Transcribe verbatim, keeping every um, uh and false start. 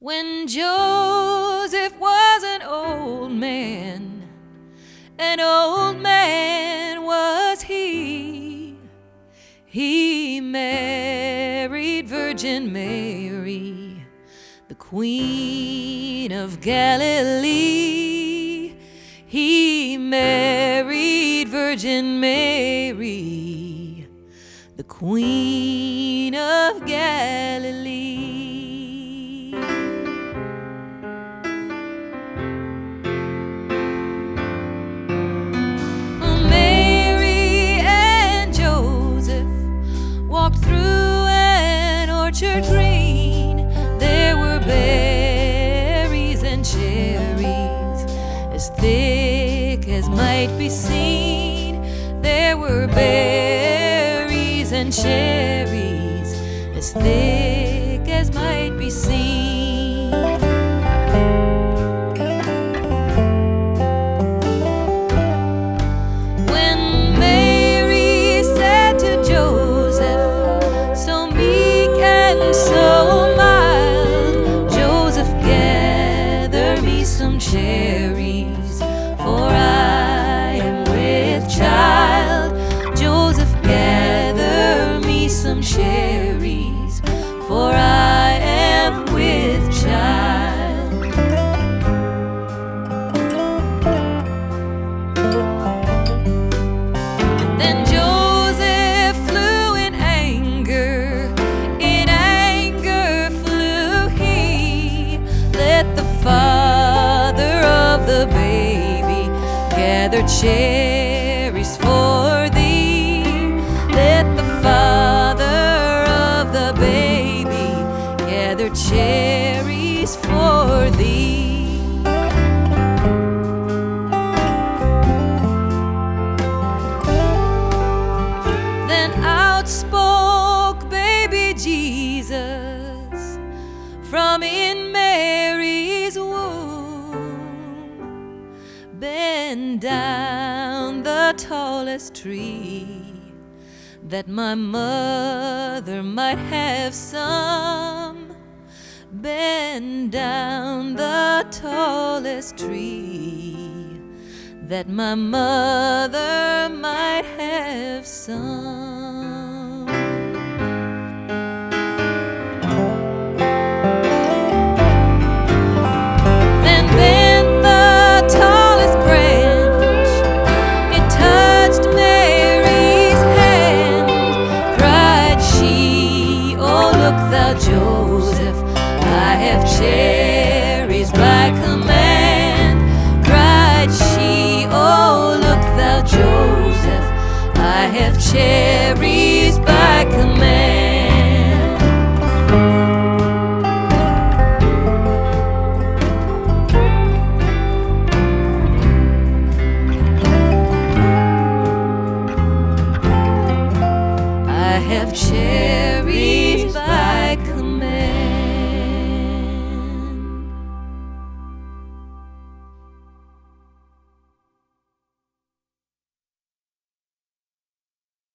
When Joseph was an old man, an old man was he. He married Virgin Mary, the Queen of Galilee. He married Virgin Mary, the Queen of Galilee. Mary and Joseph walked through an orchard green. There were berries and cherries as thick as might be seen. There were berries and cherries as thick as might be seen. When Mary said to Joseph, so meek and so mild, Joseph, gather me some cherries, for I am with child. Joseph, gather me some cherries, for I am with child. Then Joseph flew in anger, in anger flew he. Let the father of the baby gather cherries for thee. Let the father of the baby gather cherries for thee. Then out spoke baby Jesus from in Mary's womb. Bend down the tallest tree, that my mother might have some. Bend down the tallest tree, that my mother might have some. Then bend the tallest branch, it touched Mary's hand. Cried she, oh look thou Joseph, I have cherries by command. Cried she, oh look thou Joseph, I have cherries by command.